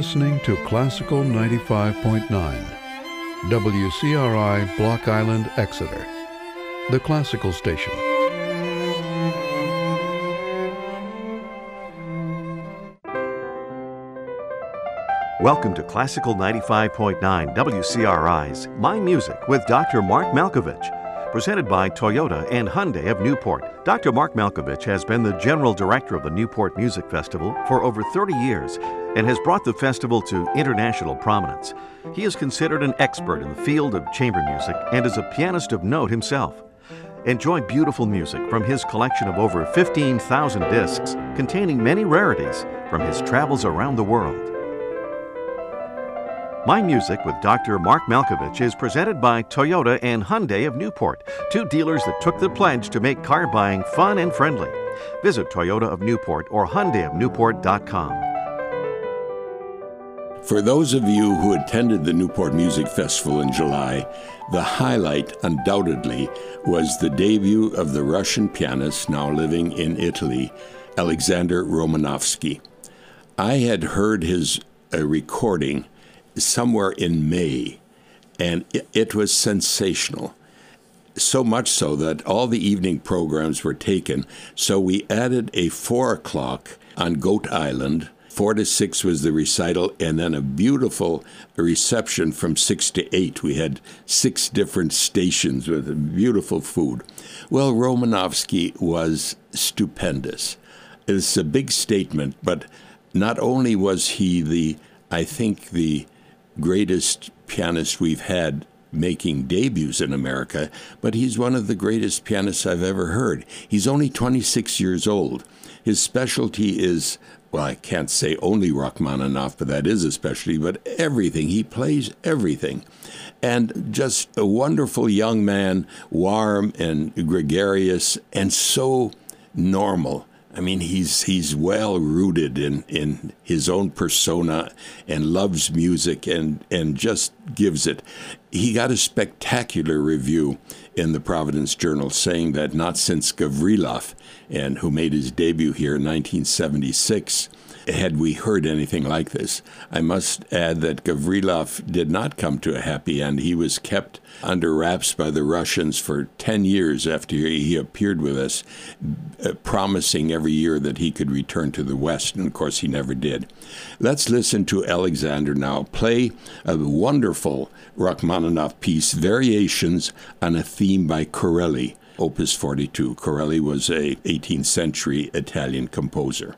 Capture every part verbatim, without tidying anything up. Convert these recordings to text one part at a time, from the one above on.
listening to Classical ninety-five point nine, W C R I, Block Island, Exeter, the classical station. Welcome to Classical ninety-five point nine W C R I's My Music with Doctor Mark Malkovich, presented by Toyota and Hyundai of Newport. Doctor Mark Malkovich has been the General Director of the Newport Music Festival for over thirty years and has brought the festival to international prominence. He is considered an expert in the field of chamber music and is a pianist of note himself. Enjoy beautiful music from his collection of over fifteen thousand discs containing many rarities from his travels around the world. My Music with Doctor Mark Malkovich is presented by Toyota and Hyundai of Newport, two dealers that took the pledge to make car buying fun and friendly. Visit Toyota of Newport or Hyundai of Newport dot com. For those of you who attended the Newport Music Festival in July, the highlight undoubtedly was the debut of the Russian pianist now living in Italy, Alexander Romanovsky. I had heard his uh, recording somewhere in May, and it, it was sensational. So much so that all the evening programs were taken, so we added a four o'clock on Goat Island. Four to six was the recital, and then a beautiful reception from six to eight. We had six different stations with beautiful food. Well, Romanovsky was stupendous. It's a big statement, but not only was he the, I think, the greatest pianist we've had making debuts in America, but he's one of the greatest pianists I've ever heard. He's only twenty-six years old. His specialty is, well, I can't say only Rachmaninoff, but that is a specialty, but everything. He plays everything. And just a wonderful young man, warm and gregarious and so normal. I mean, he's he's well rooted in, in his own persona and loves music and, and just gives it. He got a spectacular review in the Providence Journal saying that not since Gavrilov, and who made his debut here in nineteen seventy-six, had we heard anything like this. I must add that Gavrilov did not come to a happy end. He was kept under wraps by the Russians for ten years after he appeared with us, uh, promising every year that he could return to the West, and of course he never did. Let's listen to Alexander now play a wonderful Rachmaninoff piece, Variations on a Theme by Corelli, Opus forty-two. Corelli was a eighteenth century Italian composer.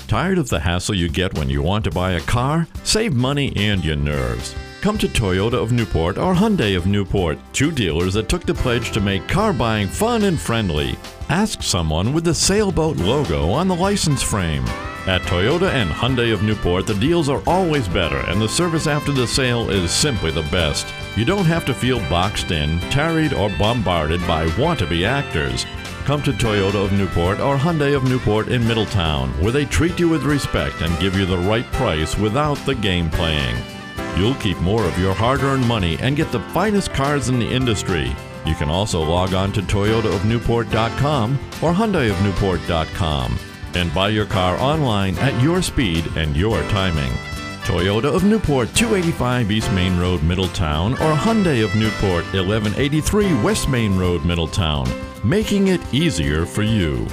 Tired of the hassle you get when you want to buy a car? Save money and your nerves. Come to Toyota of Newport or Hyundai of Newport, two dealers that took the pledge to make car buying fun and friendly. Ask someone with the sailboat logo on the license frame. At Toyota and Hyundai of Newport, the deals are always better and the service after the sale is simply the best. You don't have to feel boxed in, tarried, or bombarded by want-to-be actors. Come to Toyota of Newport or Hyundai of Newport in Middletown, where they treat you with respect and give you the right price without the game playing. You'll keep more of your hard-earned money and get the finest cars in the industry. You can also log on to Toyota of Newport dot com or Hyundai of Newport dot com and buy your car online at your speed and your timing. Toyota of Newport, two eighty-five East Main Road, Middletown, or Hyundai of Newport, eleven eighty-three West Main Road, Middletown, making it easier for you.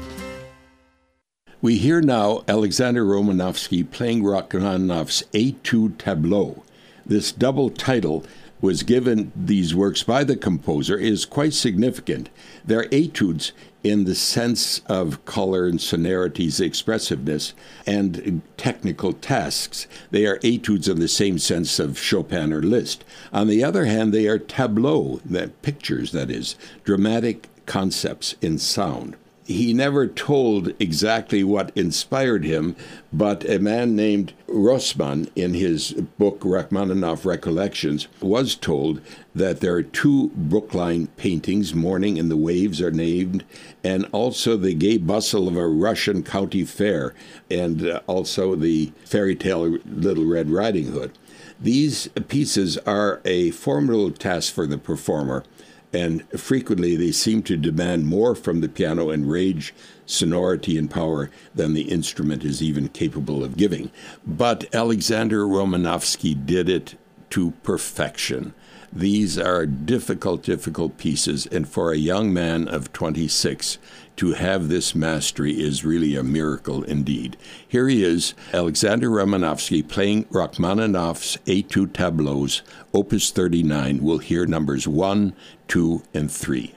We hear now Alexander Romanovsky playing Rachmaninoff's Etude Tableau. This double title was given these works by the composer is quite significant. They're etudes in the sense of color and sonorities, expressiveness, and technical tasks. They are etudes in the same sense of Chopin or Liszt. On the other hand, they are tableaux, that pictures, that is, dramatic concepts in sound. He never told exactly what inspired him, but a man named Rossmann, in his book Rachmaninoff Recollections, was told that there are two Brookline paintings, Morning and the Waves are named, and also the gay bustle of a Russian county fair, and uh, also the fairy tale Little Red Riding Hood. These pieces are a formidable task for the performer, and frequently they seem to demand more from the piano and range, sonority, and power than the instrument is even capable of giving. But Alexander Romanovsky did it to perfection. These are difficult, difficult pieces, and for a young man of twenty-six to have this mastery is really a miracle indeed. Here he is, Alexander Romanovsky, playing Rachmaninoff's Etude Tableaux, Opus thirty-nine. We'll hear numbers one, two, and three.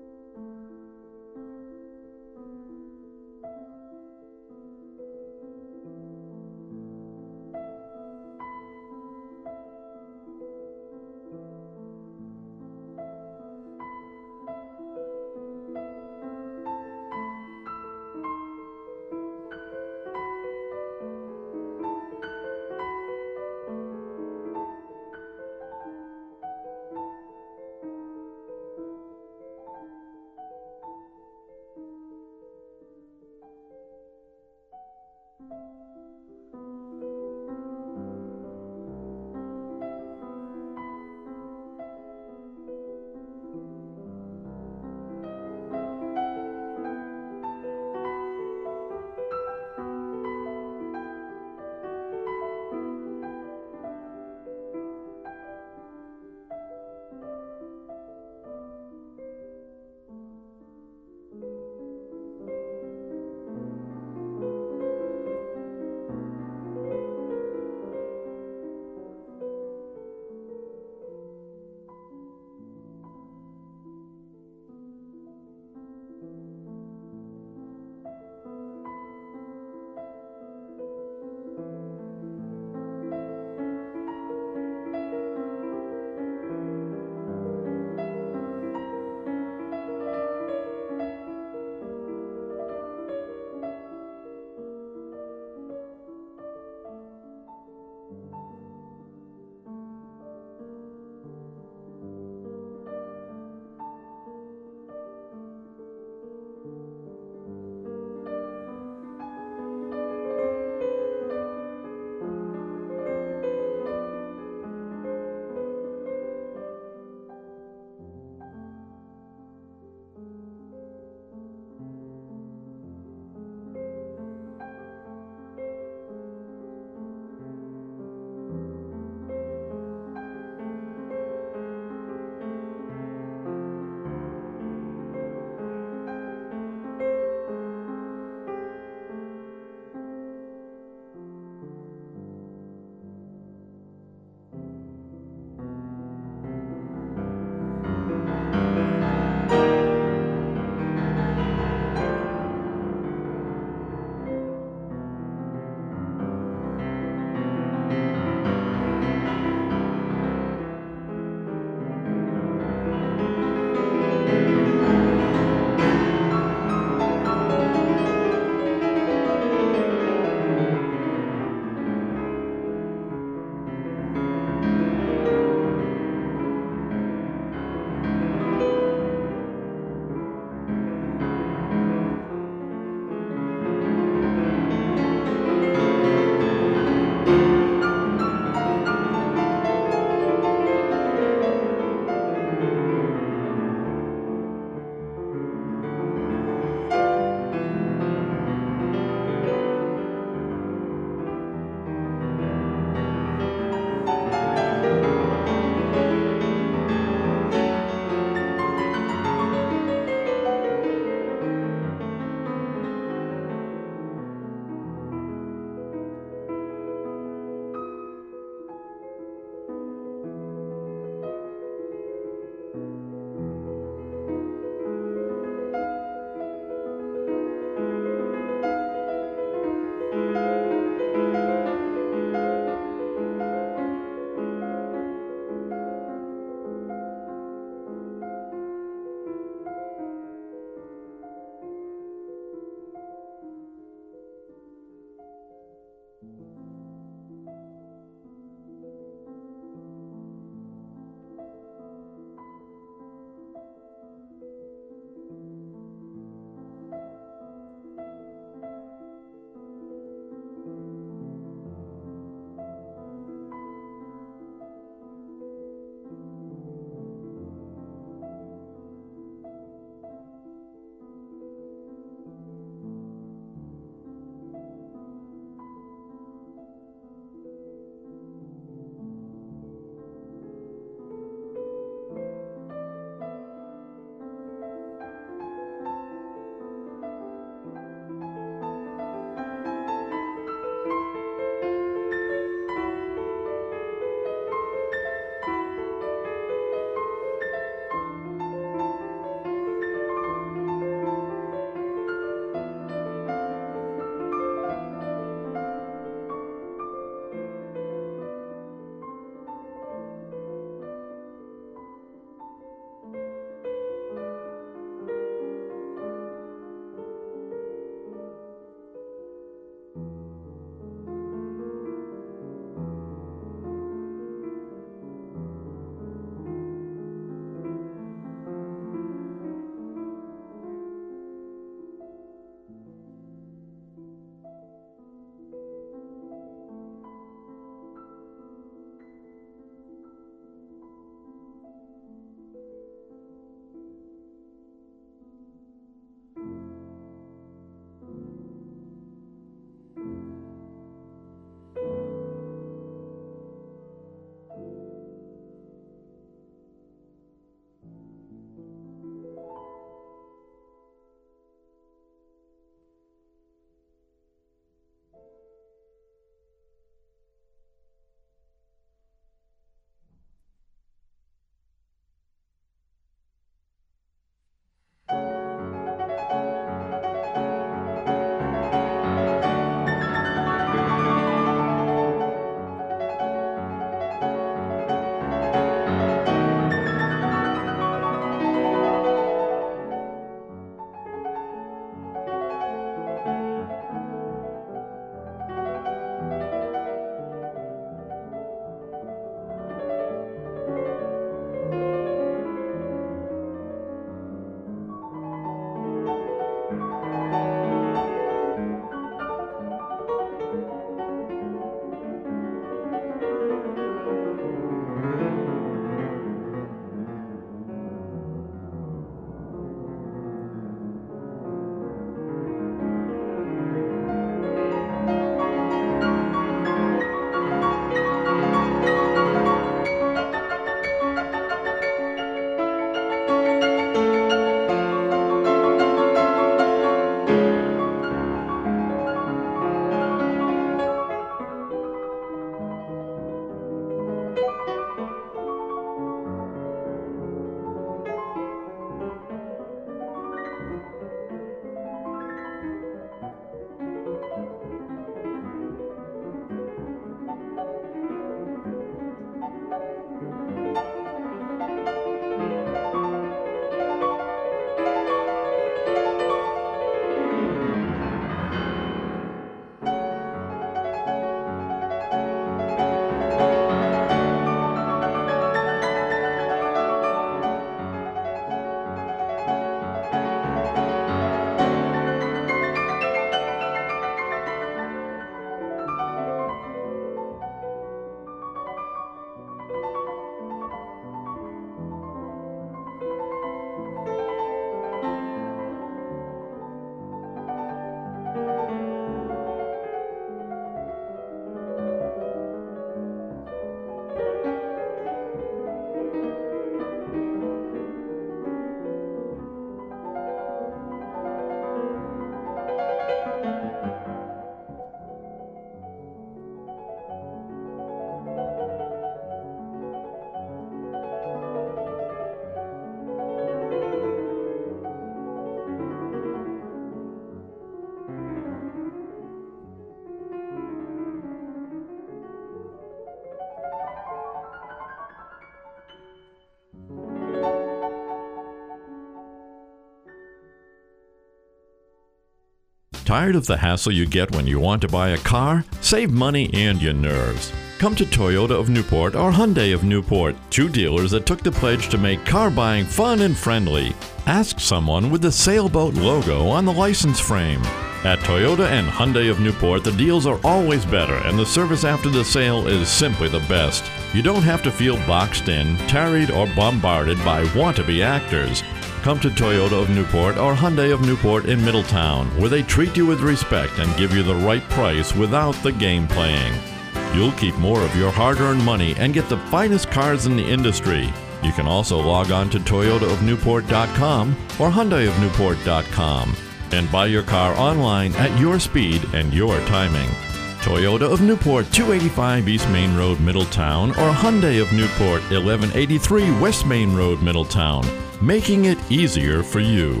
Tired of the hassle you get when you want to buy a car? Save money and your nerves. Come to Toyota of Newport or Hyundai of Newport, two dealers that took the pledge to make car buying fun and friendly. Ask someone with the sailboat logo on the license frame. At Toyota and Hyundai of Newport, the deals are always better and the service after the sale is simply the best. You don't have to feel boxed in, tarried, or bombarded by want-to-be actors. Come to Toyota of Newport or Hyundai of Newport in Middletown, where they treat you with respect and give you the right price without the game playing. You'll keep more of your hard-earned money and get the finest cars in the industry. You can also log on to toyota of newport dot com or hyundai of newport dot com and buy your car online at your speed and your timing. Toyota of Newport, two eighty-five East Main Road, Middletown, or Hyundai of Newport, eleven eighty-three West Main Road, Middletown, making it easier for you.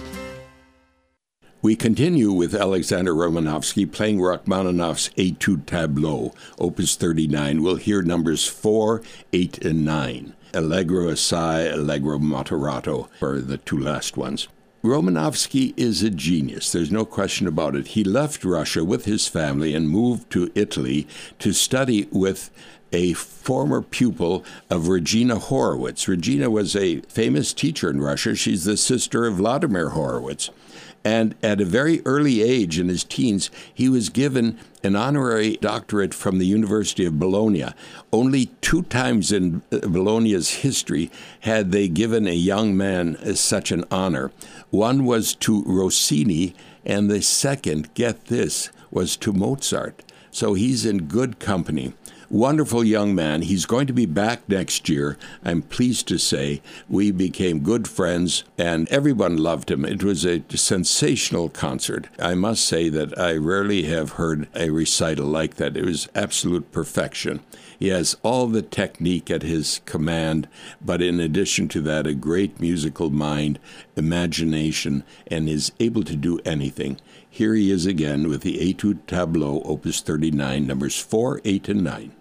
We continue with Alexander Romanovsky playing Rachmaninoff's Etude Tableau, Opus thirty-nine. We'll hear numbers four, eight, and nine. Allegro assai, Allegro moderato for the two last ones. Romanovsky is a genius, there's no question about it. He left Russia with his family and moved to Italy to study with a former pupil of Regina Horowitz. Regina was a famous teacher in Russia. She's the sister of Vladimir Horowitz. And at a very early age in his teens, he was given an honorary doctorate from the University of Bologna. Only two times in Bologna's history had they given a young man such an honor. One was to Rossini, and the second, get this, was to Mozart. So he's in good company. Wonderful young man. He's going to be back next year. I'm pleased to say we became good friends and everyone loved him. It was a sensational concert. I must say that I rarely have heard a recital like that. It was absolute perfection. He has all the technique at his command, but in addition to that, a great musical mind, imagination, and is able to do anything. Here he is again with the Etude Tableau, Opus thirty-nine, numbers four, eight, and nine.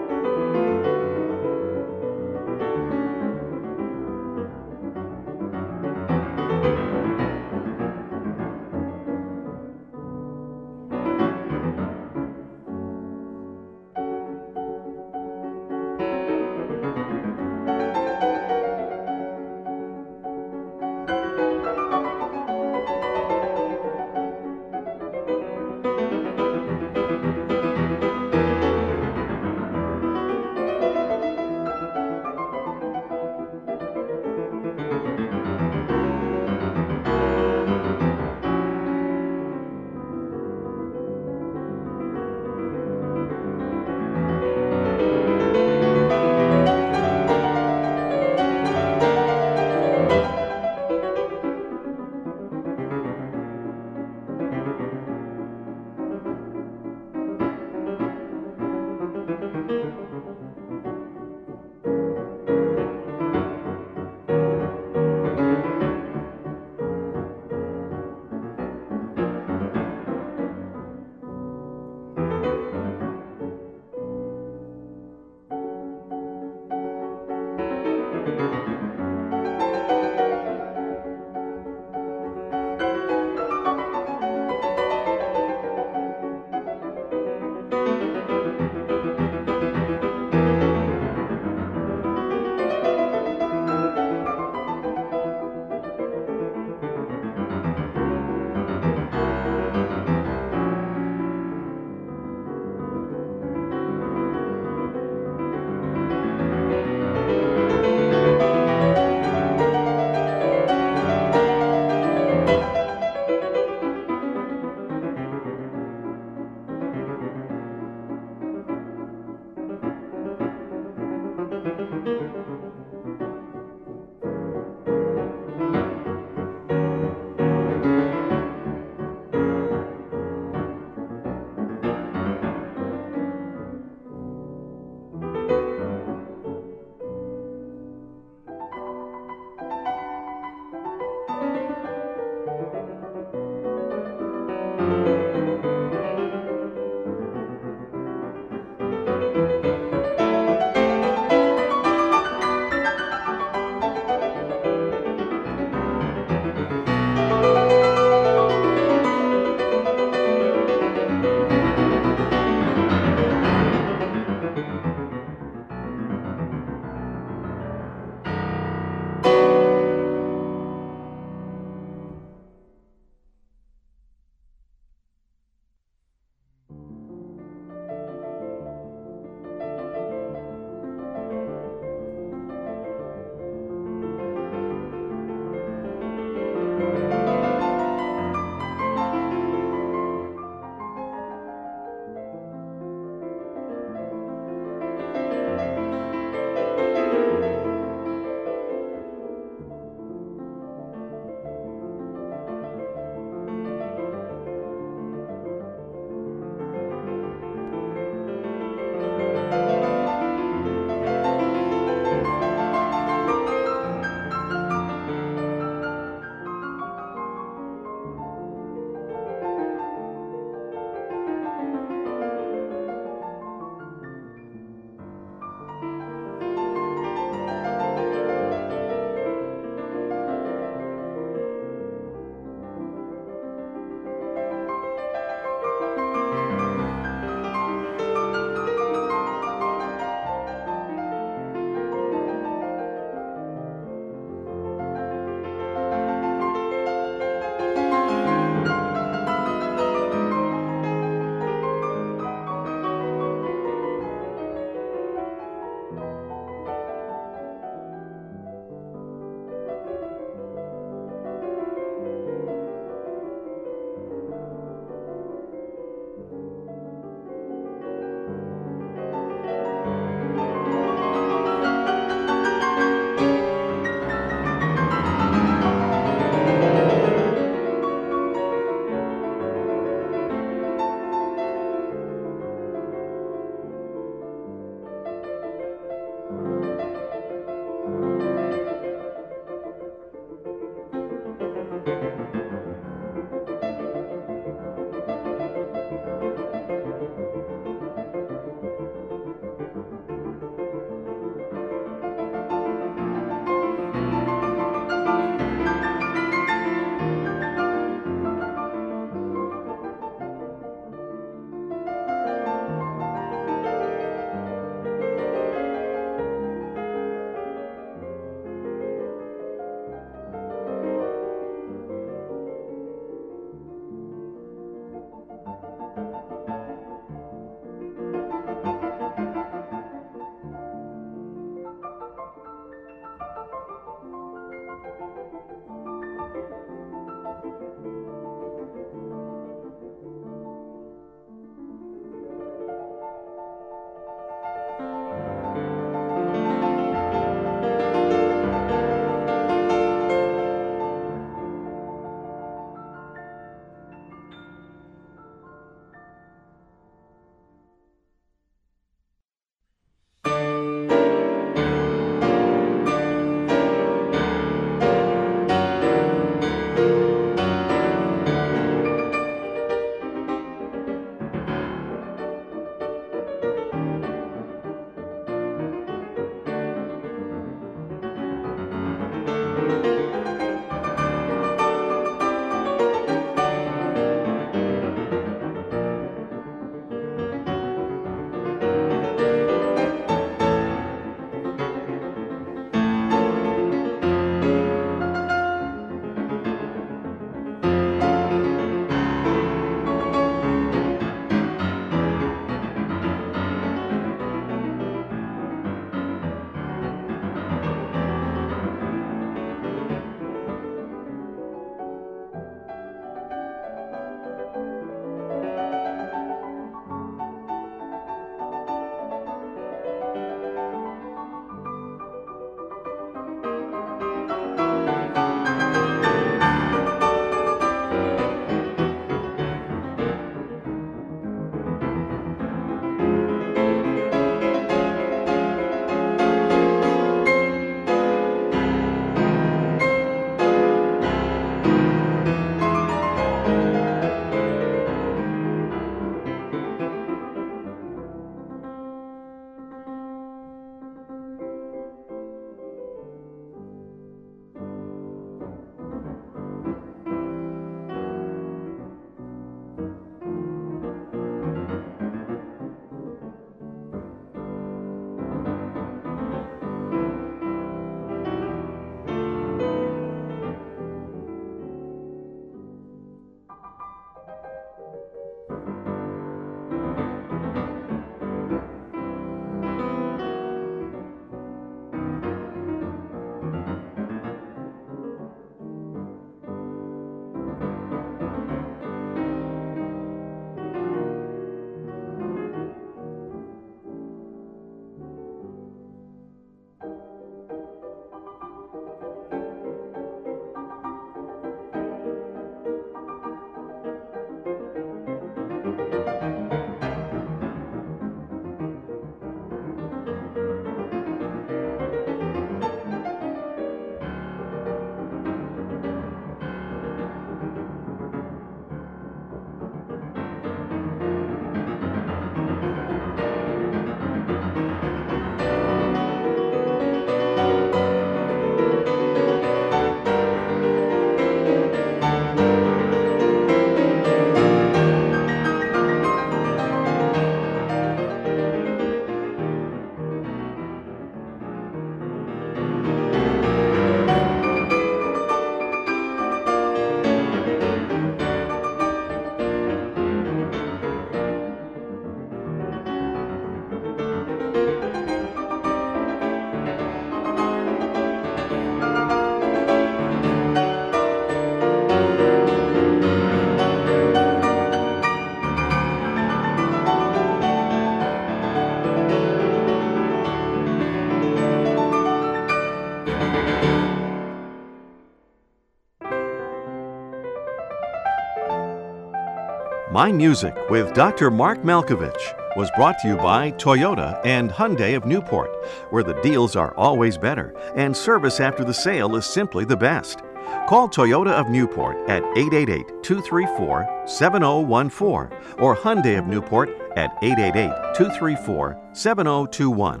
My Music with Doctor Mark Malkovich was brought to you by Toyota and Hyundai of Newport, where the deals are always better and service after the sale is simply the best. Call Toyota of Newport at eight eight eight, two three four, seven zero one four or Hyundai of Newport at eight eight eight, two three four, seven zero two one.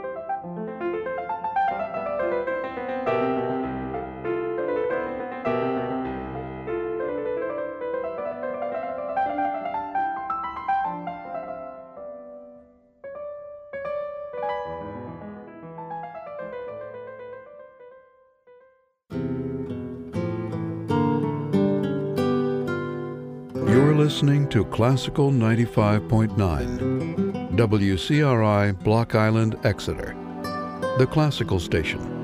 You're listening to Classical ninety-five point nine, W C R I, Block Island, Exeter, the classical station.